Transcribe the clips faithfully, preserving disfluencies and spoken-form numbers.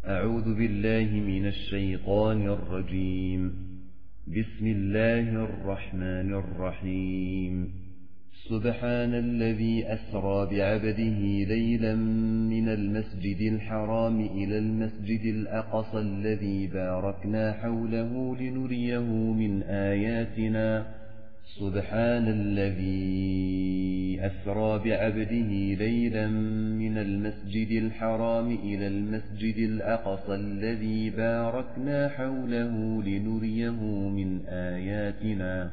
أعوذ بالله من الشيطان الرجيم. بسم الله الرحمن الرحيم. سبحان الذي أسرى بعبده ليلا من المسجد الحرام إلى المسجد الأقصى الذي باركنا حوله لنريه من آياتنا. سبحان الذي أسرى بعبده ليلا من المسجد الحرام إلى المسجد الأقصى الذي باركنا حوله لنريه من آياتنا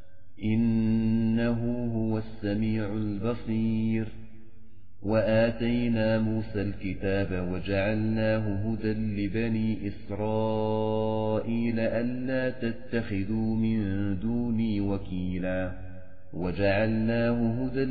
إنه هو السميع البصير. وآتينا موسى الكتاب وجعلناه هدى لبني إسرائيل ألا تتخذوا من دوني وكيلا وجعلناه هدى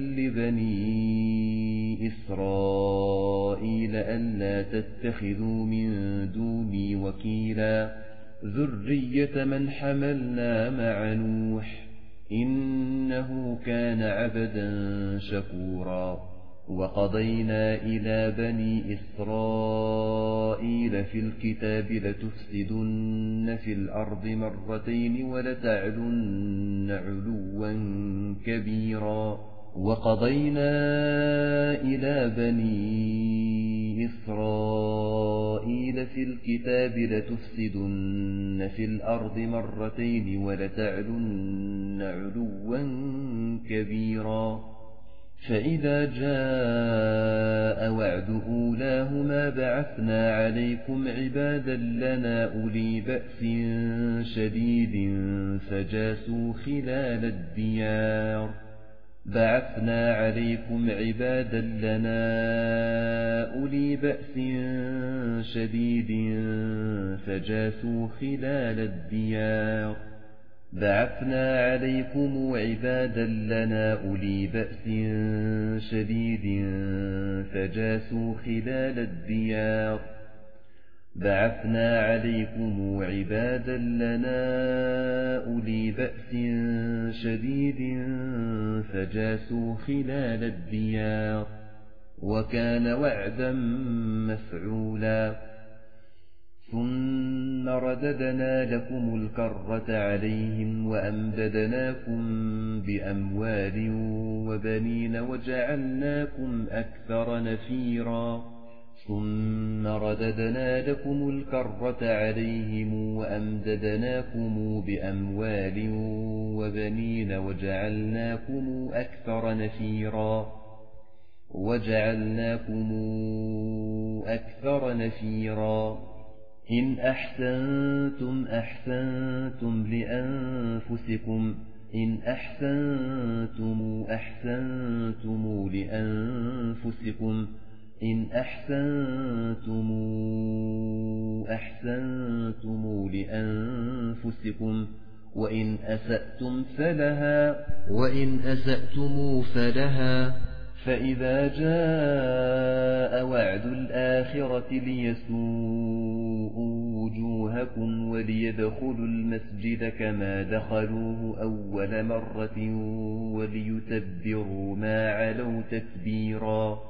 لبني إسرائيل ألا تتخذوا من دوني وكيلا ذرية من حملنا مع نوح إنه كان عبدا شكورا. وقضينا إلى بني إسرائيل في الكتاب لتفسدن في الأرض مرتين ولتعلن علوا كبيرا. وقضينا إلى بني إسرائيل في الكتاب لتفسدن في الأرض مرتين ولتعلن علوا كبيرا. فإذا جاء وعد أولاهما بعثنا عليكم عبادا لنا أولي بأس شديد فجاسوا خلال الديار بعثنا عليكم عبادا لنا أولي بأس شديد فجاسوا خلال الديار بعثنا عليكم عبادا لنا أولي بأس شديد فجاسوا خلال الديار بعثنا عليكم عبادا لنا أولي بأس شديد فجاسوا خلال الديار وكان وعدا مفعولا. ثم رددنا لكم الكرة عليهم وأمددناكم بأموال وبنين وجعلناكم أكثر نفيرا. ثم رددنا لكم الكرة عليهم وأمددناكم بأموال وبنين وجعلناكم أكثر نفيرا وجعلناكم أكثر نفيرا. إن أحسنتم أحسنتم لأنفسكم إن أحسنتم أحسنتم لأنفسكم إن أحسنتم أحسنتم لأنفسكم وإن أسأتم فلها وإن أسأتم فلها. فإذا جاء وعد الآخرة ليسوءوا وجوهكم وليدخلوا المسجد كما دخلوه أول مرة وليتبروا ما علوا تتبيرا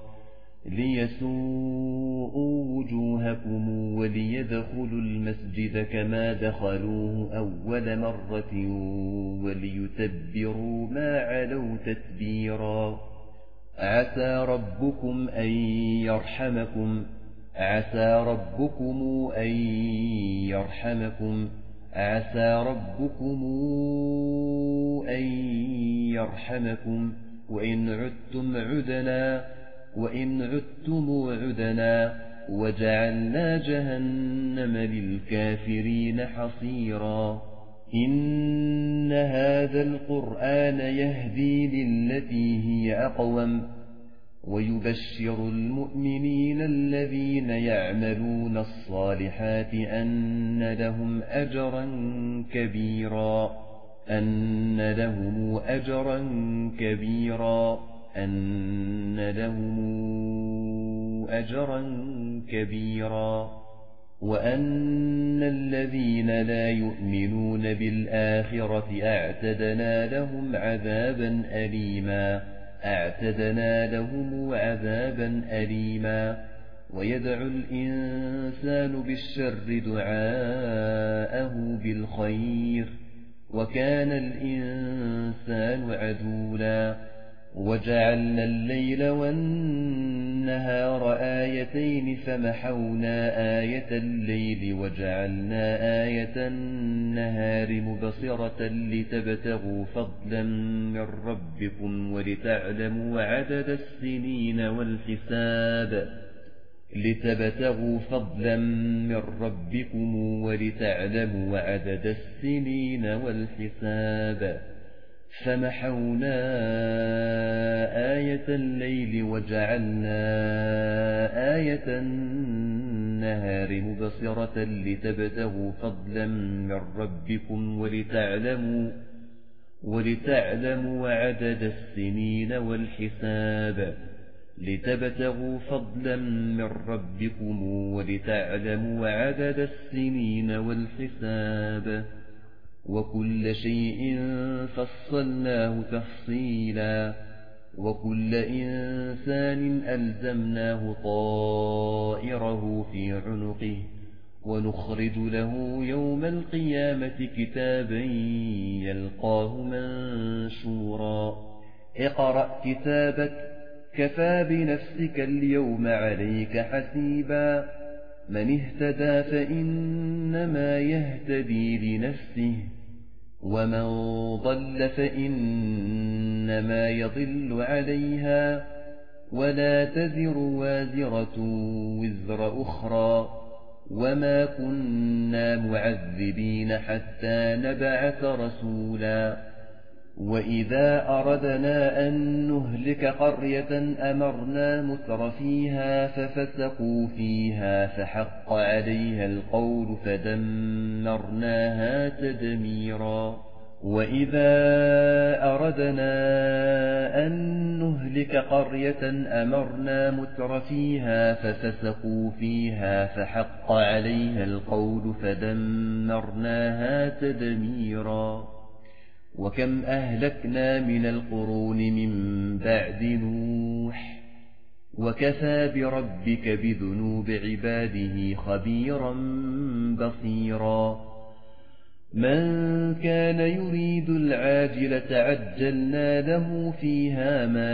ليسوءوا وجوهكم وليدخلوا المسجد كما دخلوه أول مرة وليتبروا ما علوا تتبيرا. عسى ربكم أن يرحمكم عسى ربكم أن يرحمكم عسى ربكم أن يرحمكم وإن عدتم عدنا وإن عدتم عدنا وجعلنا جهنم للكافرين حصيرا. إن هذا القرآن يهدي للتي هي أقوم ويبشر المؤمنين الذين يعملون الصالحات أن لهم أجرا كبيرا أن لهم أجرا كبيرا أن لهم أجرا كبيرا. وأن الذين لا يؤمنون بالآخرة أعتدنا لهم عذابا أليما أعتدنا لهم عذابا أليما. ويدعو الإنسان الإنسان بالشر دعاءه بالخير وكان الإنسان عجولا وجعلنا الليل والنهار آيتين فمحونا آية الليل وجعلنا آية النهار مبصرة لتبتغوا فضلا من ربكم ولتعلموا عدد السنين والحساب لتبتغوا فضلا من ربكم ولتعلموا عدد السنين والحساب فمحونا آية الليل وجعلنا آية النهار مبصرة لتبتغوا فضلا من ربكم ولتعلموا ولتعلموا عدد السنين والحساب لتبتغوا فضلا من ربكم ولتعلموا عدد السنين والحساب وكل شيء فصلناه تفصيلا وكل إنسان ألزمناه طائره في عنقه ونخرج له يوم القيامة كتابا يلقاه منشورا اقرأ كتابك كفى بنفسك اليوم عليك حسيبا من اهتدى فإنما يهتدي لنفسه ومن ضل فإنما يضل عليها ولا تزر وازرة وزر أخرى وما كنا معذبين حتى نبعث رسولا وإذا أردنا أن نهلك قرية أمرنا مترفيها ففسقوا فيها فحق عليها القول فدمرناها تدميرا وإذا أردنا أن نهلك قرية أمرنا مترفيها ففسقوا فيها فحق عليها القول فدمرناها تدميرا وكم أهلكنا من القرون من بعد نوح وكفى بربك بذنوب عباده خبيرا بصيرا من كان يريد العاجلة عجلنا له فيها ما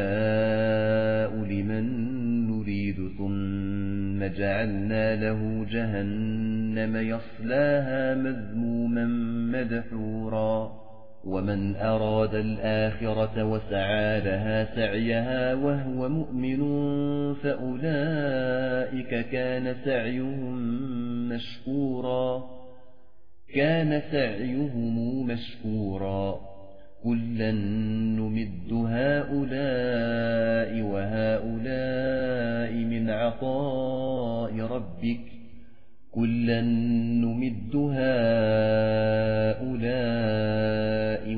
نشاء لمن نريد ثم جعلنا له جهنم يصلاها مذموما مدحورا ومن أراد الآخرة وسعى لها سعيها وهو مؤمن فأولئك كان سعيهم مشكورا كان سعيهم مشكورا كلا نمد هؤلاء وهؤلاء من عطاء ربك كلا نمد هؤلاء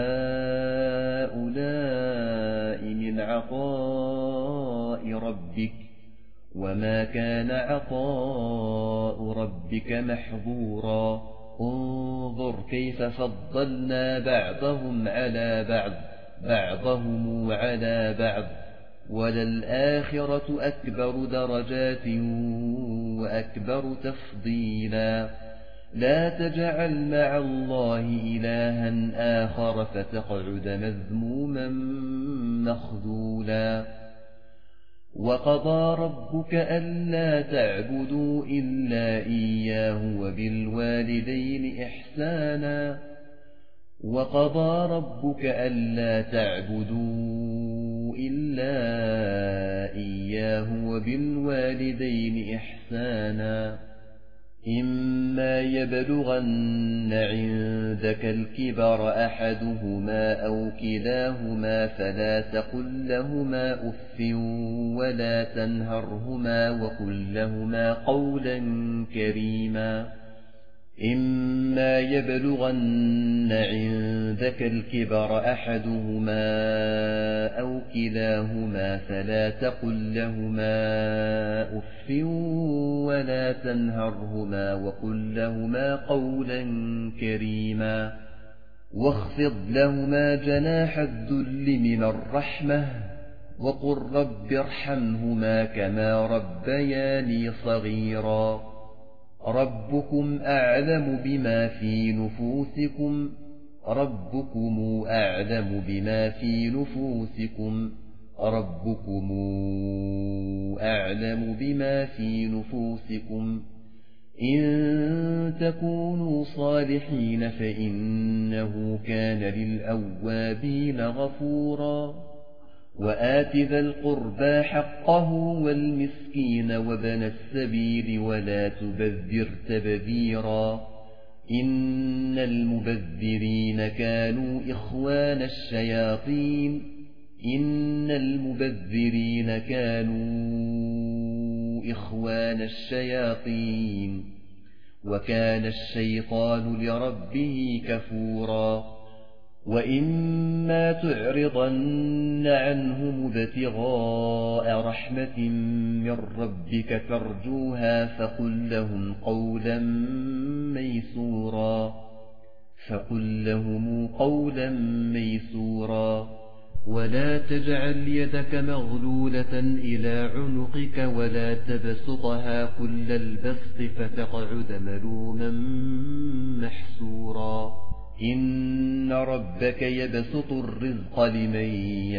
وهؤلاء من عطاء ربك وما كان عطاء ربك محظورا انظر كيف فضلنا بعضهم على بعض بعضهم على بعض وللآخرة أكبر درجات وأكبر تفضيلا لا تجعل مع الله إلها آخر فتقعد مذموما مخذولا وقضى ربك ألا تعبدوا إلا إياه وبالوالدين إحسانا وقضى ربك ألا تعبدوا إلا إياه وبالوالدين إحسانا إما يبلغن عندك الكبر أحدهما أو كلاهما فلا تقل لهما أف ولا تنهرهما وقل لهما قولا كريما إما يبلغن عندك الكبر أحدهما أو كلاهما فلا تقل لهما أف ولا تنهرهما وقل لهما قولا كريما واخفض لهما جناح الذل من الرحمة وقل رب ارحمهما كما ربياني صغيرا ربكم أعلم بما في نفوسكم ربكم أعلم بما في نفوسكم ربكم أعلم بما في نفوسكم إن تكونوا صالحين فإنه كان للأوابين غفورا وآت ذا القربى حقه والمسكين وابن السبيل ولا تبذر تبذيرا إن المبذرين كانوا إخوان الشياطين إن المبذرين كانوا إخوان الشياطين وكان الشيطان لربه كفورا وإما تعرضن عنهم ابتغاء رحمة من ربك ترجوها فقل لهم قولا ميسورا فقل لهم قولا ميسورا ولا تجعل يدك مغلولة إلى عنقك ولا تبسطها كل البسط فتقعد ملوما محسورا إن ربك يبسط الرزق لمن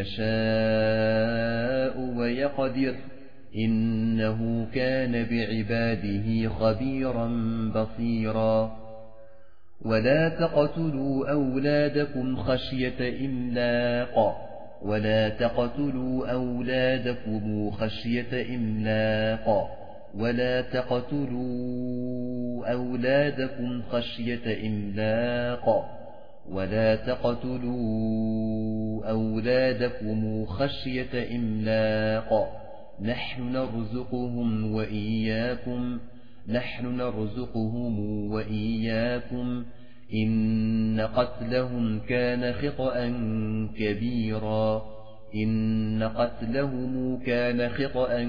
يشاء ويقدر إنه كان بعباده خبيرا بصيرا ولا تقتلوا أولادكم خشية إملاق ولا تقتلوا أولادكم خشية إملاق ولا تقتلوا أولادكم خشية إملاق ولا تقتلوا أولادكم خشية إملاق نحن نرزقهم وإياكم نحن نرزقهم وإياكم إن قتلهم كان خطأ كبيرا إن قتلهم كان خطأ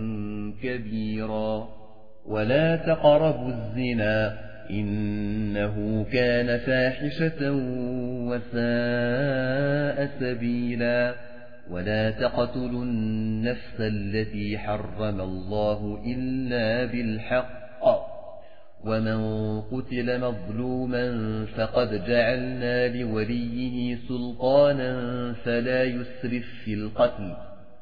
كبيرا ولا تقربوا الزنا إنه كان فاحشة وساء سبيلا ولا تقتلوا النفس التي حرم الله إلا بالحق ومن قتل مظلوما فقد جعلنا لوليه سلطانا فلا يسرف في القتل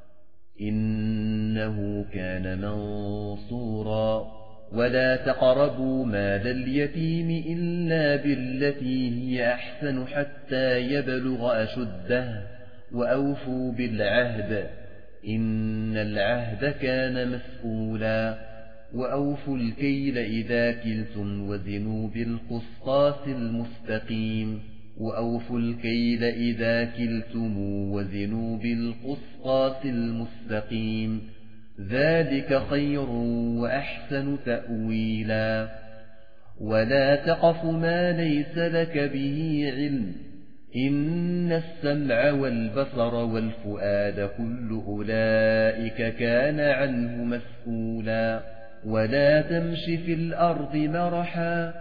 إنه كان منصورا ولا تقربوا مال اليتيم إلا بالتي هي أحسن حتى يبلغ أشده وأوفوا بالعهد إن العهد كان مسؤولا وأوفوا الكيل إذا كلتم وزنوا بالقسطاس المستقيم وأوفوا الكيل إذا كلتم وزنوا بالقسطاس المستقيم ذلك خير وأحسن تأويلا ولا تقف ما ليس لك به علم إن السمع والبصر والفؤاد كل أولئك كان عنه مسؤولا ولا تمش في الأرض مرحا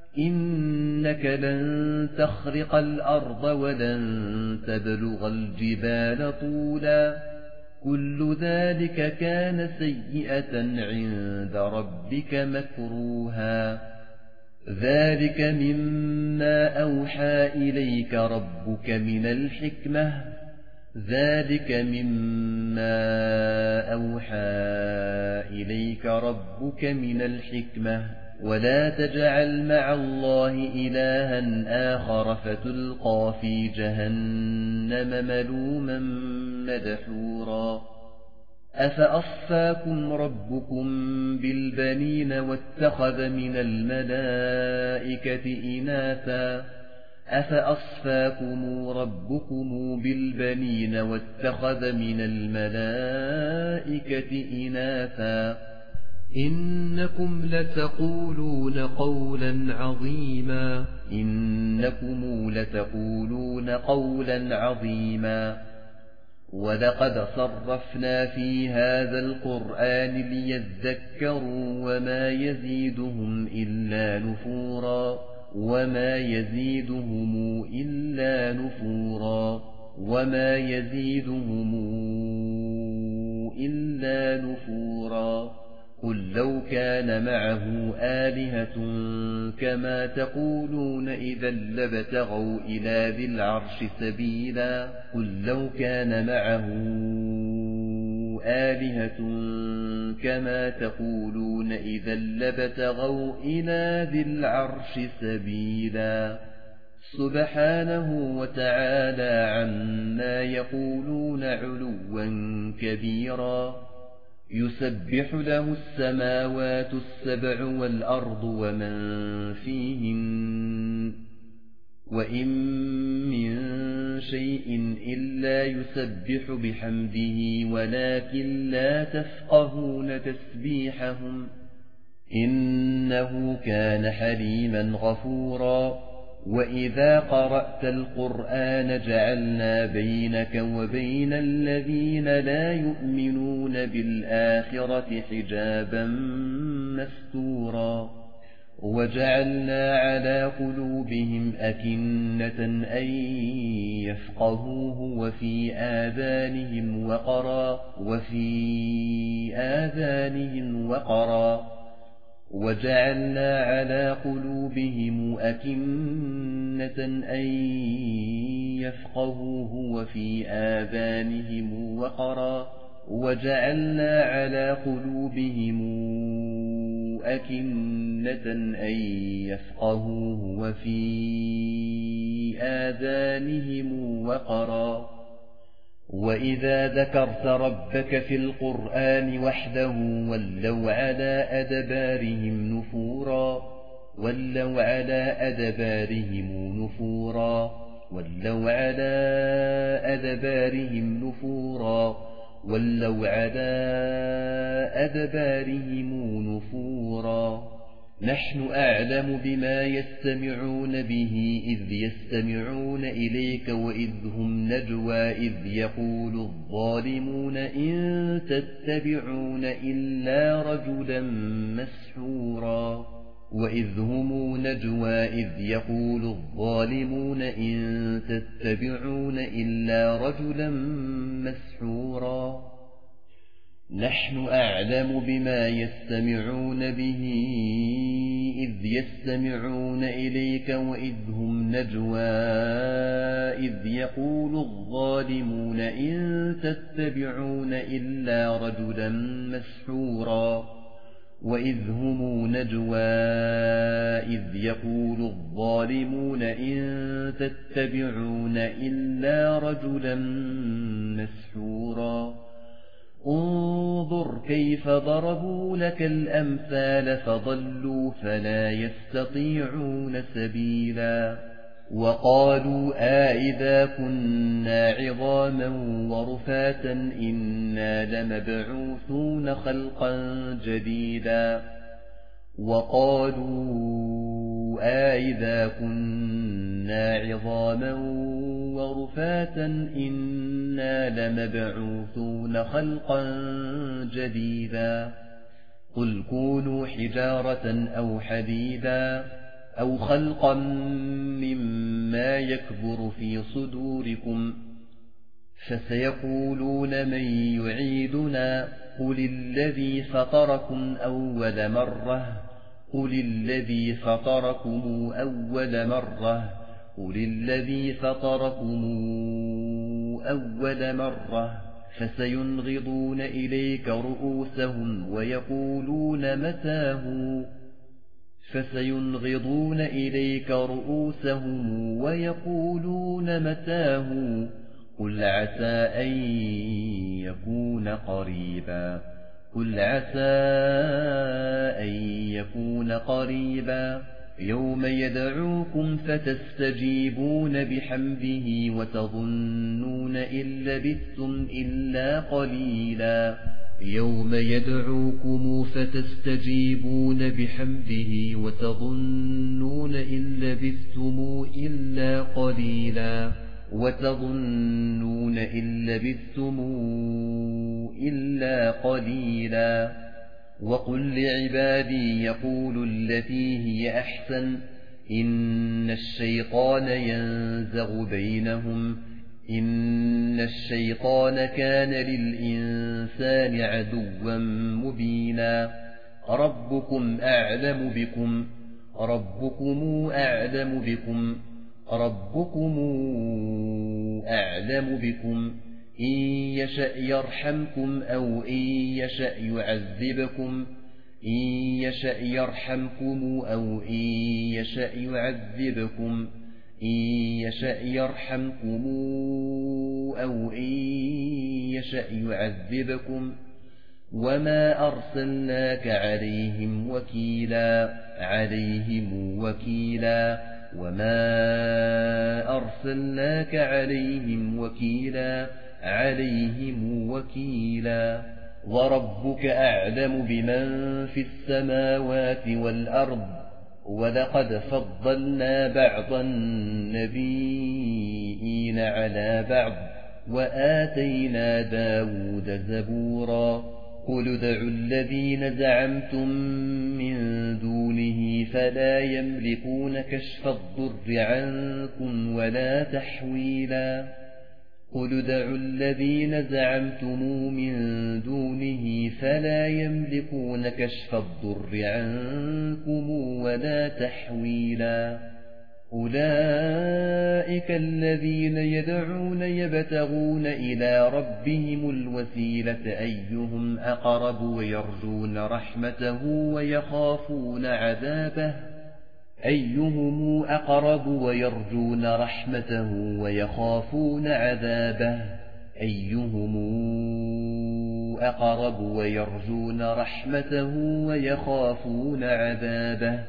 إنك لن تخرق الأرض ولن تبلغ الجبال طولا كل ذلك كان سيئة عند ربك مكروها ذلك مما أوحى إليك ربك من الحكمة ذلك مما أوحى إليك ربك من الحكمة ولا تجعل مع الله إلها آخر فتلقى في جهنم ملوما مدحورا أفأصفاكم ربكم بالبنين واتخذ من الملائكة إناثا أفأصفاكم ربكم بالبنين واتخذ من الملائكة إناثا إنكم لتقولون قولا عظيما إنكم لتقولون قولا عظيما ولقد صرفنا في هذا القرآن ليذكروا وما يزيدهم إلا نفورا وما يزيدهم إلا نفورا وما يزيدهم إلا نفورا قل لو كان معه آلهة كما تقولون إذا لابتغوا إلى ذي العرش سبيلا قل لو كان معه آلهة كما تقولون إذا لابتغوا إلى ذي العرش سبيلا سبحانه وتعالى عما يقولون علوا كبيرا يسبح له السماوات السبع والأرض ومن فيهن وإن من شيء إلا يسبح بحمده ولكن لا تفقهون تسبيحهم إنه كان حليما غفورا وإذا قرأت القرآن جعلنا بينك وبين الذين لا يؤمنون بالآخرة حجابا مستورا وجعلنا على قلوبهم أكنة أن يفقهوه وفي آذانهم وقرا وفي آذانهم وقرا وجعلنا على قلوبهم أكنة أن يفقهوه وفي آذانهم وقرا وجعلنا على قلوبهم أكنة أن يفقهوه وفي آذانهم وقرا وإذا ذكرت ربك في القرآن وحده ولوا على أدبارهم نفورا ولوا على أدبارهم نفورا ولوا على أدبارهم نفورا ولوا على أدبارهم نفورا نحن أعلم بما يستمعون به إذ يستمعون إليك وإذ هم نجوى إذ يقول الظالمون إن تتبعون إلا رجلا مسحورا وإذ هم نجوى إذ يقول الظالمون إن تتبعون إلا رجلا مسحورا نحن أعلم بما يستمعون به إذ يستمعون إليك وإذ هم نجوى إذ يقول الظالمون إن تتبعون إلا رجلا مسحورا وإذ هم نجوى إذ يقول الظالمون إن تتبعون إلا رجلا مسحورا انظر كيف ضربوا لك الأمثال فضلوا فلا يستطيعون سبيلا وقالوا آئذا كنا عظاما ورفاتا إنا لمبعوثون خلقا جديدا وقالوا آئذا كنا عظاما ورفاتا إنا لمبعوثون خلقا جديدا قل كونوا حجارة أو حديدا أو خلقا مما يكبر في صدوركم فسيقولون من يعيدنا قل الذي فطركم أول مرة قل الذي فطركم أول مرة قل الذي فطركم أول مرة فسينغضون إليك رؤوسهم ويقولون متاه فسينغضون إليك رؤوسهم ويقولون متاه قل عسى أن يكون قريبا قل عسى أن يكون قريبا يوم يدعوكم فتستجيبون بحمده وتظنون إن لبثتم إلا قليلا يوم يدعوكم فتستجيبون بحمده وتظنون إن لبثتم إلا قليلا وتظنون إن لبثتم إلا قليلا وقل لعبادي يقولوا التي هي أحسن إن الشيطان ينزغ بينهم إن الشيطان كان للإنسان عدوا مبينا ربكم أعلم بكم ربكم أعلم بكم ربكم أعلم بكم إن يشأ يرحمكم أو إن يشأ يعذبكم إن يشأ يرحمكم أو إن يشأ يعذبكم إن يشأ يرحمكم أو إن يشأ يعذبكم وما أرسلناك عليهم وكيلا عليهم وكيلا وما أرسلناك عليهم وكيلا عليهم وكيلا وربك أعلم بمن في السماوات والأرض ولقد فضلنا بعض النبيين على بعض وآتينا داود زبورا قل ادعوا الذين زعمتم من دونه فلا يملكون كشف الضر عنكم ولا تحويلا قل ادعوا الذين زعمتم من دونه فلا يملكون كشف الضر عنكم ولا تحويلا أولئك الذين يدعون يبتغون إلى ربهم الوسيلة أيهم أقرب ويرجون رحمته ويخافون عذابه أيهم أقرب ويرجون رحمته ويخافون عذابه أيهم أقرب ويرجون رحمته ويخافون عذابه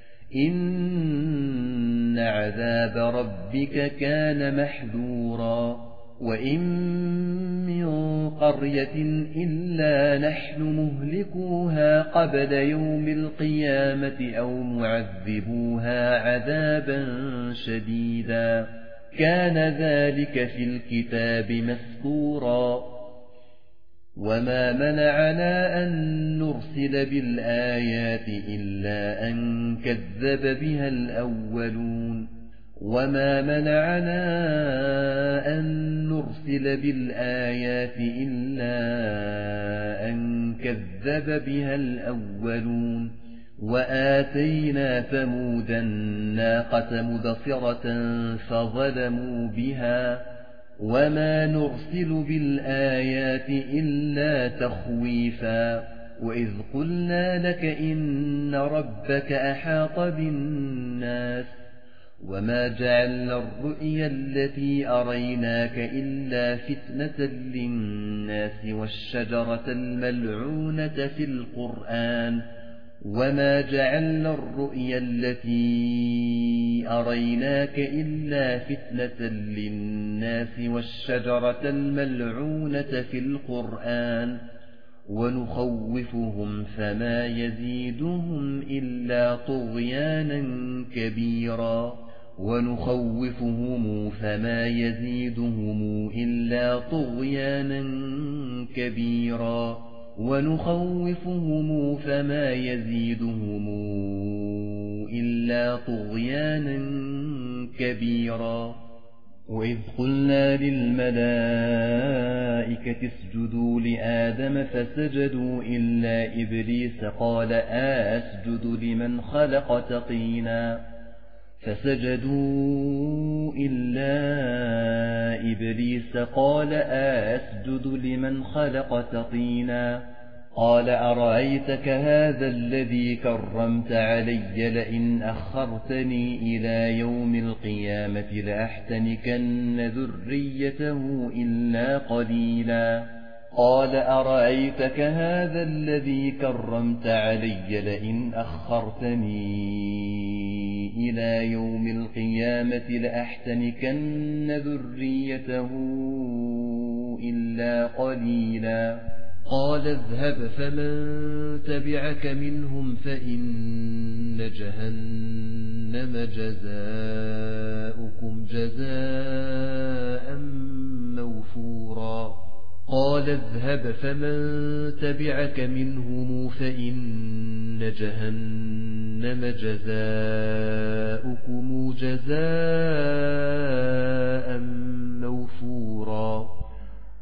إن عذاب ربك كان محذورا وإن من قرية إلا نحن مهلكوها قبل يوم القيامة أو معذبوها عذابا شديدا كان ذلك في الكتاب مسطورا وما منعنا أن نرسل بالآيات إلا أن كذب بها الأولون وما منعنا أن نرسل بالآيات إلا أن كذب بها الأولون وآتينا ثمود الناقة مبصرة فظلموا بها وما نرسل بالآيات إلا تخويفا وإذ قلنا لك إن ربك أحاط بالناس وما جعلنا الرؤيا التي أريناك إلا فتنة للناس والشجرة الملعونة في القرآن وما جعلنا الرؤيا التي أريناك إلا فتنة للناس والشجرة الملعونة في القرآن ونخوفهم فما يزيدهم إلا طغيانا كبيرا ونخوفهم فما يزيدهم إلا طغيانا كبيرا ونخوفهم فما يزيدهم إلا طغيانا كبيرا وإذ قلنا للملائكة اسجدوا لآدم فسجدوا إلا إبليس قال أسجد لمن خلقت طينا فسجدوا إلا إبليس قال أسجد لمن خلقت طينا قال أرأيتك هذا الذي كرمت علي لئن أخرتني إلى يوم القيامة لأحتنكن ذريته إلا قليلا قال أرأيتك هذا الذي كرمت علي لئن أخرتني إلى يوم القيامة لأحتنكن ذريته إلا قليلا قال اذهب فمن تبعك منهم فإن جهنم جزاؤكم جزاء موفورا قال اذهب فمن تبعك منهم فإن جهنم جزاؤكم جزاء موفورا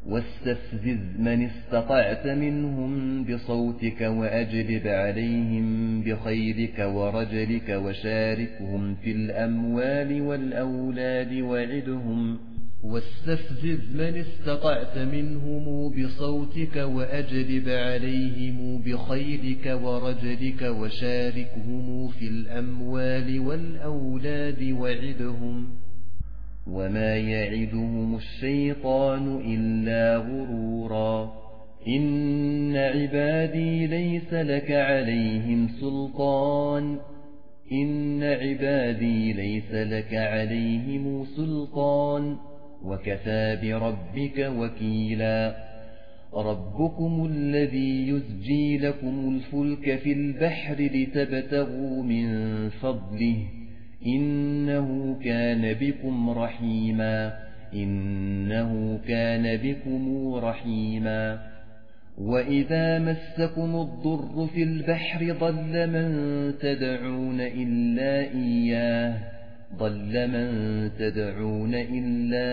واستفزز من استطعت منهم بصوتك وأجلب عليهم بخيلك ورجلك وشاركهم في الأموال والأولاد وعدهم واستفزز من استطعت منهم بصوتك وأجلب عليهم بخيلك ورجلك وشاركهم في الأموال والأولاد وعدهم وما يعدهم الشيطان إلا غرورا إن عبادي ليس لك عليهم سلطان إن عبادي ليس لك عليهم سلطان وكفى بربك وكيلا ربكم الذي يزجي لكم الفلك في البحر لتبتغوا من فضله إنه كان بكم رحيما إنه كان بكم رحيما وإذا مسكم الضر في البحر ضل من تدعون إلا إياه ضل من تدعون إلا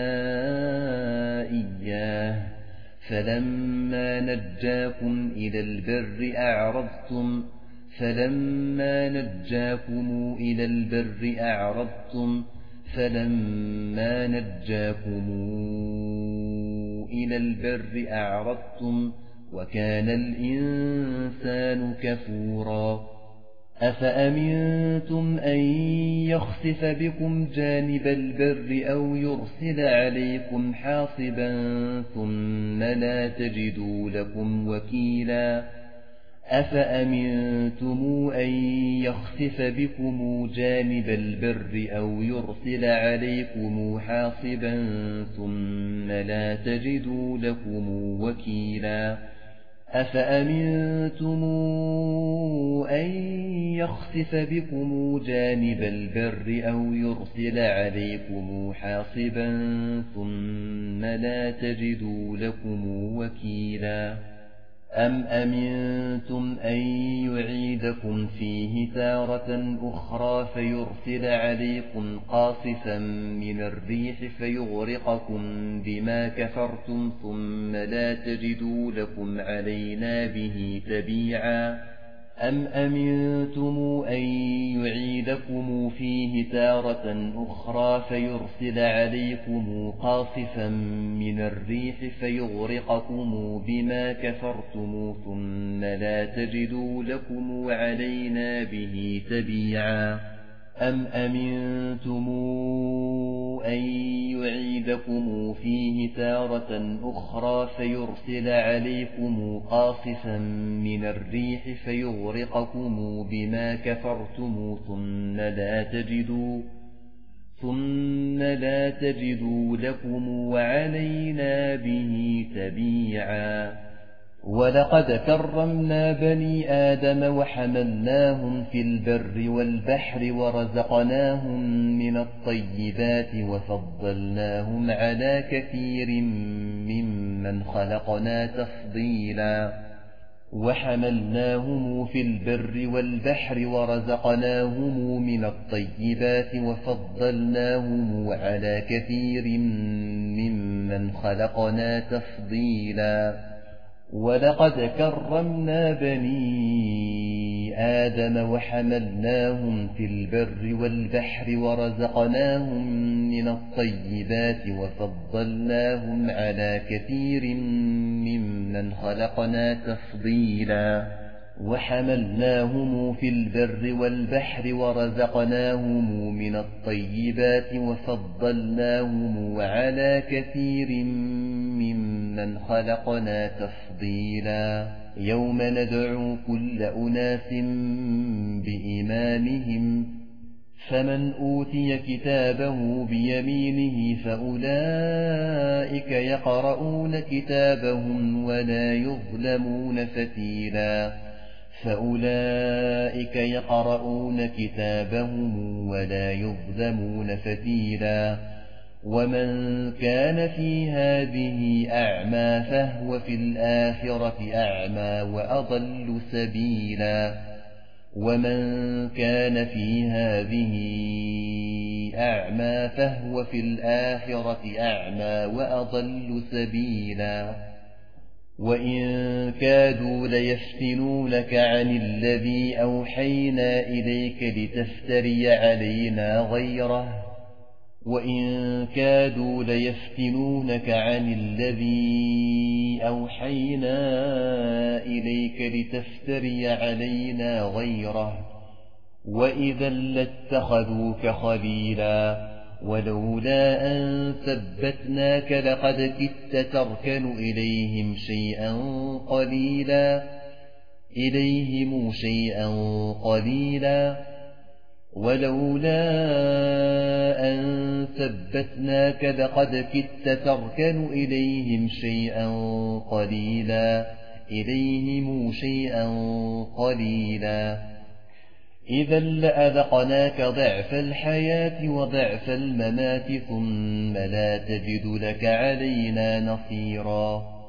إياه فلما نجاكم إلى البر أعرضتم فلما نجاكم إلى البر أعرضتم فلما نجاكم إلى البر أعرضتم وكان الإنسان كفورا أفأمنتم أن يخسف بكم جانب البر أو يرسل عليكم حاصبا ثم لا تجدوا لكم وكيلا أفأمنتم أن يخسف بكم جانب البر أو يرسل عليكم حاصبا ثم لا تجدوا لكم وكيلا أفأمنتم أن يخسف بكم جانب البر أو يرسل عليكم حاصبا ثم لا تجدوا لكم وكيلا أم أمنتم أن يعيدكم فيه تارة أخرى فيرسل عليكم قاصفا من الريح فيغرقكم بما كفرتم ثم لا تجدوا لكم علينا به تبيعا أم أمنتم أن يعيدكم فيه تارة أخرى فيرسل عليكم قاصفا من الريح فيغرقكم بما كفرتم ثم لا تجدوا لكم علينا به تبيعا أم أمنتم أن يعيدكم فيه تارة أخرى فيرسل عليكم قاصفا من الريح فيغرقكم بما كفرتم ثم لا تجدوا ثم لا تجدوا لكم وعلينا به تبيعا ولقد كرمنا بني آدم وحملناهم في البر والبحر ورزقناهم من الطيبات وفضلناهم على كثير ممن خلقنا تفضيلا وحملناهم في البر والبحر ورزقناهم من الطيبات وفضلناهم على كثير ممن خلقنا تفضيلا ولقد كرمنا بني آدم وحملناهم في البر والبحر ورزقناهم من الطيبات وفضلناهم على كثير ممن خلقنا تفضيلا وحملناهم في البر والبحر ورزقناهم من الطيبات وفضلناهم على كثير ممن خلقنا تفضيلا يوم ندعو كل أناس بإمامهم فمن أوتي كتابه بيمينه فأولئك يقرؤون كتابهم ولا يظلمون فتيلا فأولئك يقرؤون كتابهم ولا يظلمون فتيلا ومن كان في هذه أعمى فهو في الآخرة أعمى وأضل سبيلا ومن كان في هذه أعمى فهو في الآخرة أعمى وأضل سبيلا وإن كادوا ليفتنونك عن الذي أوحينا إليك لتفتري علينا غيره وإن كادوا ليفتنونك عن الذي أوحينا إليك لتفتري علينا غيره وإذا لاتخذوك خليلا ولولا أن ثبتناك لقد كدت تركن إليهم شيئا قليلا إليهم شيئا قليلا ولولا أن ثبتناك لقد كدت تركن إليهم شيئا قليلا إليهم شيئا قليلا إذا لأذقناك ضعف الحياة وضعف الممات ثم لا تجد لك علينا نصيرا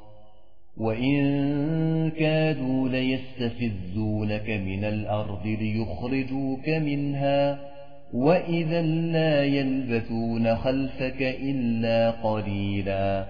وإن كادوا ليستفزونك من الأرض ليخرجوك منها وإذا لا يلبثون خلفك إلا قليلا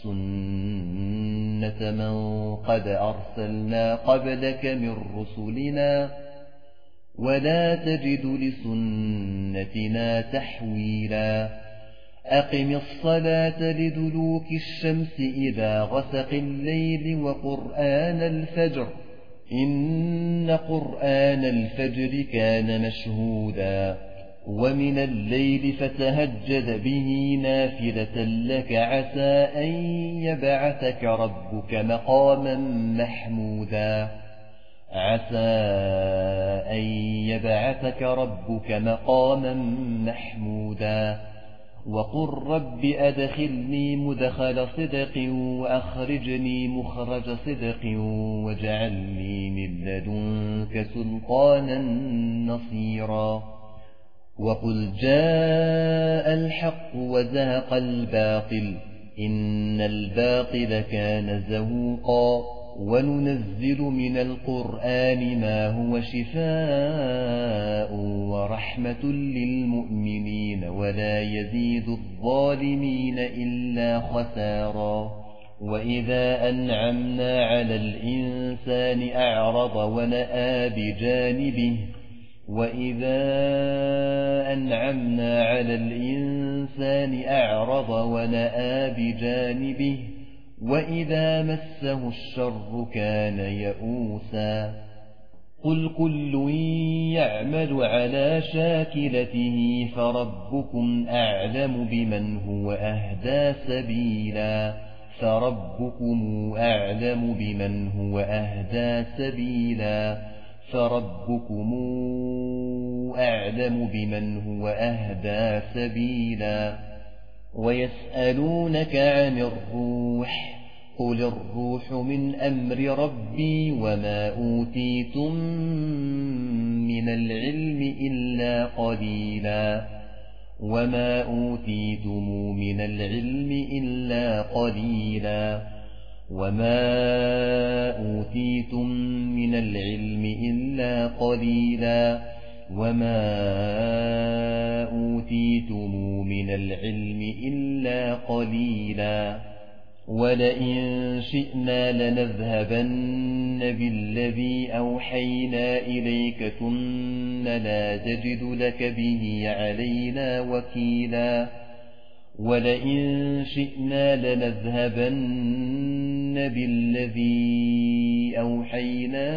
سنة من قد أرسلنا قبلك من رسلنا ولا تجد لسنتنا تحويلا أقم الصلاة لدلوك الشمس إلى غسق الليل وقرآن الفجر إن قرآن الفجر كان مشهودا ومن الليل فتهجد به نافلة لك عسى أن يبعثك ربك مقاما محمودا عسى أن يبعثك ربك مقاما محمودا وقل رب أدخلني مدخل صدق وأخرجني مخرج صدق واجعلني من لدنك سلطانا نصيرا وقل جاء الحق وزهق الباطل إن الباطل كان زهوقا وننزل من القرآن ما هو شفاء ورحمة للمؤمنين ولا يزيد الظالمين إلا خسارا وإذا أنعمنا على الإنسان أعرض ونأى بجانبه وإذا أنعمنا على الإنسان أعرض ونأى بجانبه وإذا مسه الشر كان يئوسا قل كل يعمل على شاكلته فربكم أعلم بمن هو أهدى سبيلا فربكم أعلم بمن هو أهدى سبيلا فربكم أعلم بمن هو أهدى سبيلا ويسألونك عن الروح قل الروح من أمر ربي وما أوتيتم من العلم إلا قليلا وما أوتيتم من العلم إلا قليلا وما أوتيتم من العلم إلا قليلا وما أوتيتم من العلم إلا قليلا ولئن شئنا لنذهبن بالذي أوحينا إليك ثم لا تجد لك به علينا وكيلا ولئن شئنا لنذهبن بالذي أوحينا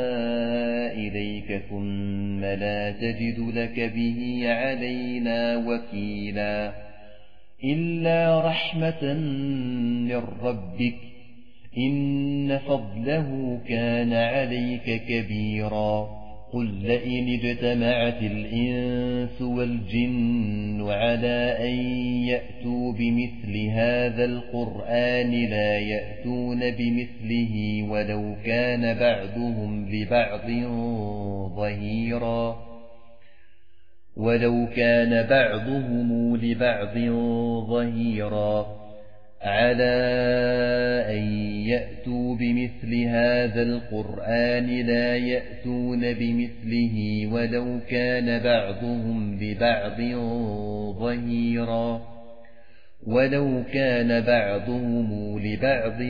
إليك ثم لا تجد لك به علينا وكيلا إلا رحمة من ربك إن فضله كان عليك كبيرا قل لئن اجتمعت الإنس والجن على أن يأتوا بمثل هذا القرآن لا يأتون بمثله ولو كان بعضهم لبعض ظهيرا ولو كان بعضهم لبعض ظهيرا على أن يأتوا بمثل هذا القرآن لا يأتون بمثله ولو كان بعضهم لبعض ظهيرا ولو كان بعضهم لبعض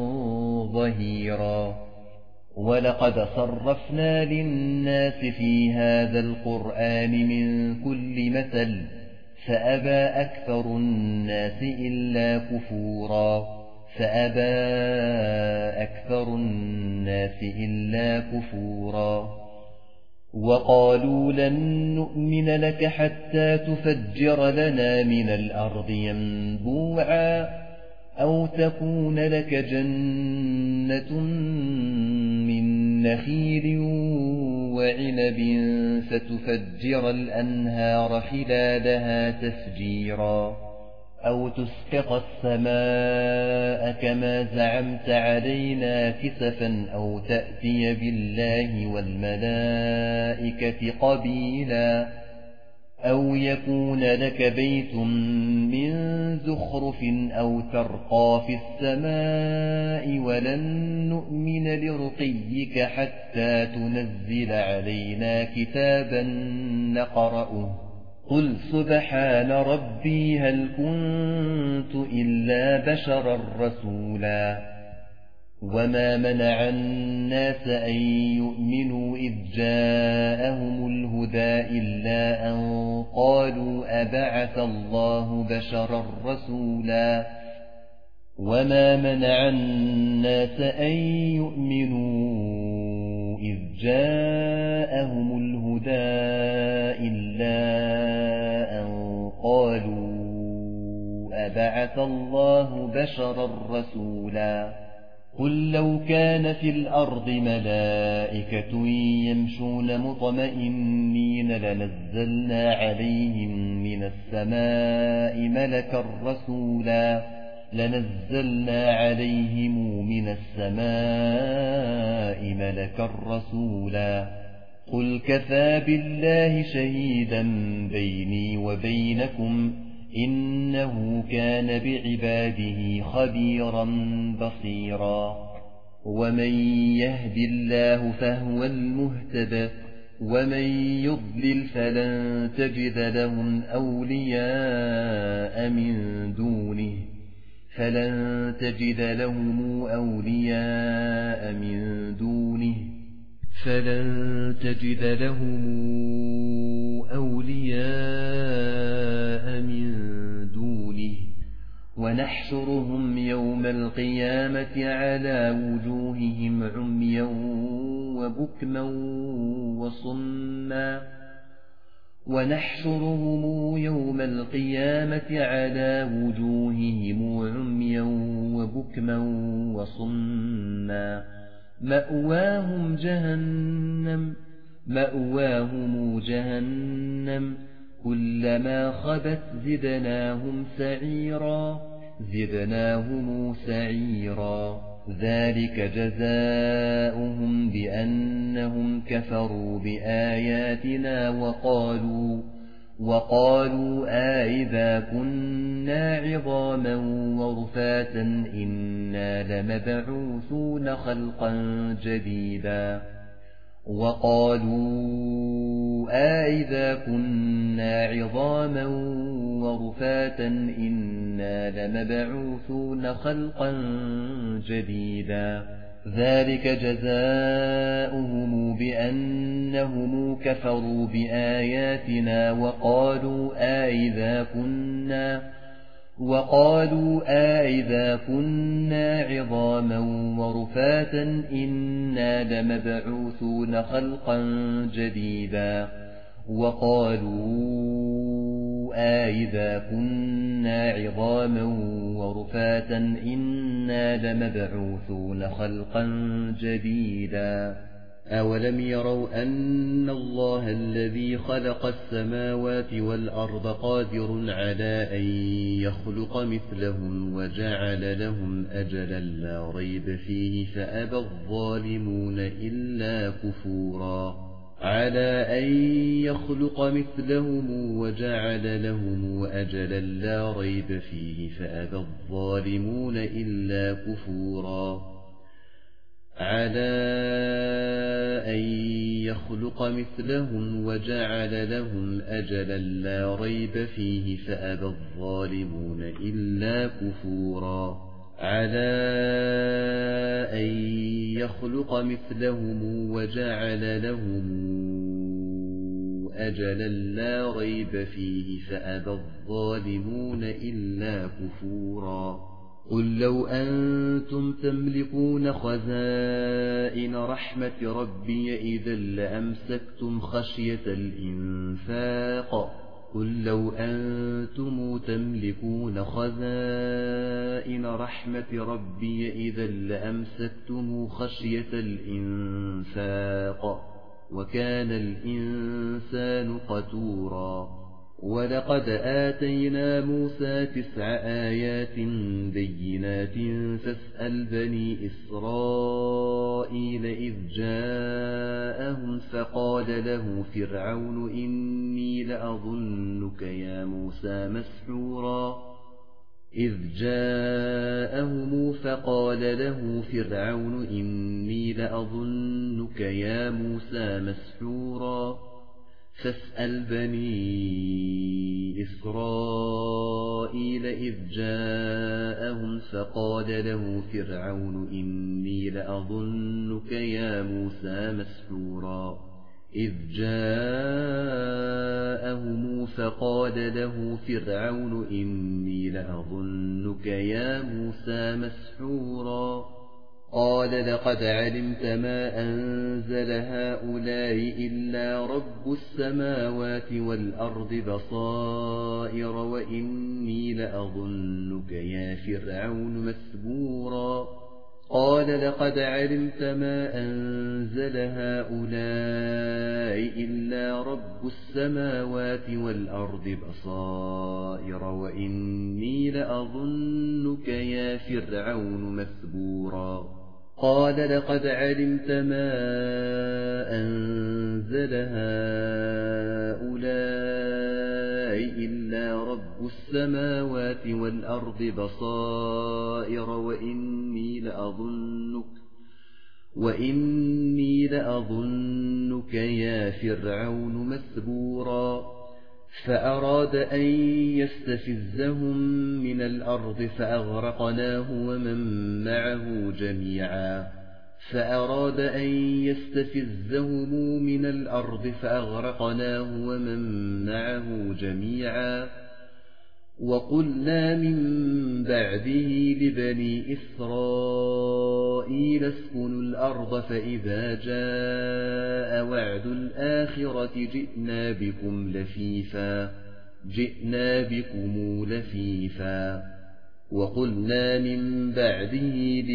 ظهيرا ولقد صرفنا للناس في هذا القرآن من كل مثل فأبى أكثر الناس إلا كفورا فأبى أكثر الناس إلا كفورا وقالوا لن نؤمن لك حتى تفجر لنا من الأرض ينبوعا أو تكون لك جنة من نخيل وعنب فتفجر الأنهار خلالها تفجيرا أو تسقط السماء كما زعمت علينا كسفا أو تأتي بالله والملائكة قبيلا أو يكون لك بيت من زخرف أو ترقى في السماء ولن نؤمن لرقيك حتى تنزل علينا كتابا نقرأه قل سبحان ربي هل كنت إلا بشرا رسولا وما منع الناس أن يؤمنوا إذ جاءهم الهدى إلا أن قالوا أبعث الله بشرا رسولا وما منع الناس أن يؤمنوا إذ جاءهم الهدى إلا أن قالوا أبعث الله بشرا رسولا قل لو كان في الأرض ملائكة يمشون مطمئنين لنزلنا عليهم من السماء ملكا رسولا لنزلنا عليهم من السماء ملكا رسولا قل كفى بالله شهيدا بيني وبينكم إنه كان بعباده خبيرا بصيرا ومن يهد الله فهو المهتد ومن يضلل فلن تجد لهم أولياء من دونه فلن تجد لهم أولياء من دونه فلن تجد لهم أولياء من دونه ونحشرهم يوم القيامة على وجوههم عميا وبكما وصما ونحشرهم يوم القيامة على وجوههم عميا وبكما وصما مأواهم جهنم مأواهم جهنم كلما خبت زدناهم سعيرا زدناهم سعيرا ذلك جزاؤهم بأنهم كفروا بآياتنا وقالوا وقالوا أئذا كنا عظاما ورفاتا إنا لمبعوثون خلقا جديدا وقالوا أئذا كنا عظاما ورفاتا إنا لمبعوثون خلقا جديدا ذلك جزاؤهم بأنهم كفروا بآياتنا وقالوا أئذا كنا وقالوا أئذا كنا عظاما ورفاتا إنا لمبعوثون خلقا جديدا وقالوا أئذا كنا عظاما ورفاتا إنا لمبعوثون خلقا جديدا أولم يروا أن الله الذي خلق السماوات والأرض قادر على أن يخلق مثلهم وجعل لهم أجلا لا ريب فيه فأبى الظالمون إلا كفورا على أن يخلق مثلهم وجعل لهم أجلا لا ريب فيه فأبى الظالمون إلا كفورا على أن يخلق مثلهم وجعل لهم أجلا لا ريب فيه فأبى الظالمون إلا كفورا على أن يخلق مثلهم وجعل لهم أجلا لا ريب فيه فأبى الظالمون إلا كفورا قل لو أنتم تملكون خزائن رحمة ربي إذا لأمسكتم خشية الإنفاق قل لو أنتم تملكون خزائن رحمة ربي إذا لأمسكتم خشية الإنفاق وكان الإنسان قتورا ولقد آتينا موسى تسع آيات بينات فاسأل بني إسرائيل إذ جاءهم فقال له فرعون إني لأظنك يا موسى مسحورا إذ جاءهم فقال له فرعون إني لأظنك يا موسى مسحورا فاسأل بني إسرائيل إذ جاءهم فقال له فرعون إني لأظنك يا موسى مسحورا إذ جاءهم فقال له فرعون إني لأظنك يا موسى مسحورا قال لقد علمت ما أنزل هؤلاء إلا رب السماوات والأرض بصائر وإني لأظنك يا فرعون مسبورا قال لقد علمت ما أنزل هؤلاء إلا رب السماوات والأرض بصائر وإني لأظنك يا فرعون مسبورا قال لقد علمت ما أنزل هؤلاء إلا رب السماوات والأرض بصائر وإني لأظنك وإني لأظنك يا فرعون مسبورا فأراد أن يستفزهم من الأرض فأغرقناه ومن معه جميعا فأراد أن يستفزهم من الأرض فأغرقناه ومن معه جميعا وقلنا من بعده لبني إسرائيل اسكنوا الأرض فإذا جاء وعد الآخرة جئنا بكم لفيفا جئنا بكم لفيفا وقلنا من بعده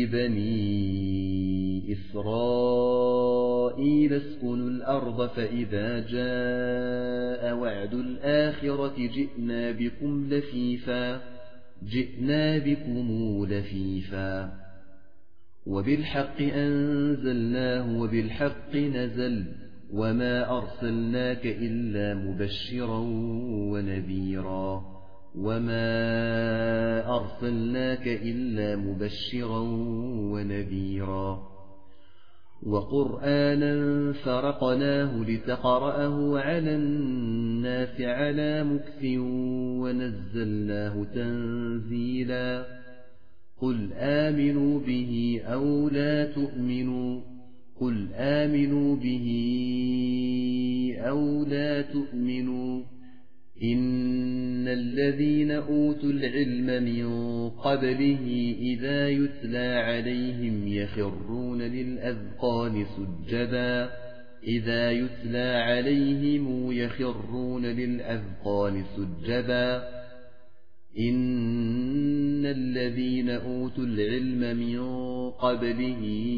لبني إسرائيل اسكنوا الأرض فإذا جاء وعد الآخرة جئنا بكم لفيفا جئنا بكم لفيفا وبالحق أنزلناه وبالحق نزل وما أرسلناك إلا مبشرا ونذيرا وما أرسلناك إلا مبشرا ونذيرا وقرآنا فرقناه لتقرأه على الناس على مكث ونزلناه تنزيلا قل آمنوا به أو لا تؤمنوا قل آمنوا به أو لا تؤمنوا إن الذين أوتوا العلم من قبله إذا يتلى عليهم يخرون للأذقان سجدا إذا يتلى عليهم يخرون للأذقان سجدا إن الذين أوتوا العلم من قبله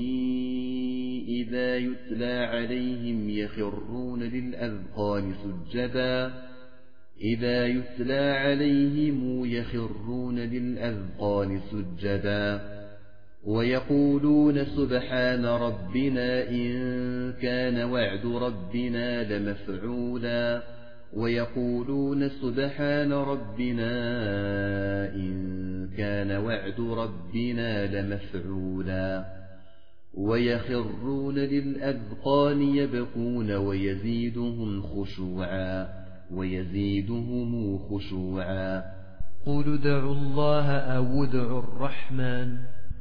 إذا يتلى عليهم يخرون للأذقان سجدا إذا يتلى عليهم يخرون للأذقان سجدا ويقولون سبحان ربنا إن كان وعد ربنا لمفعولا ويقولون سبحان ربنا إن كان وعد ربنا لمفعولا ويخرون للأذقان يبكون ويزيدهم خشوعا ويزيدهم خشوعا قل ادعوا الله أو ادعوا الرحمن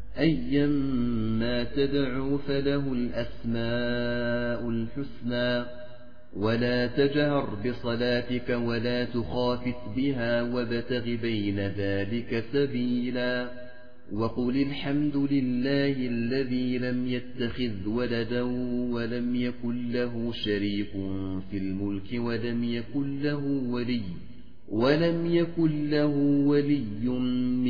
أيما تدعوا فله الأسماء الحسنى ولا تجهر بصلاتك ولا تخافت بها وابتغ بين ذلك سبيلا وقل الحمد لله الذي لم يتخذ ولدا ولم يكن له شريك في الملك ولم يكن له ولي ولم يكن له ولي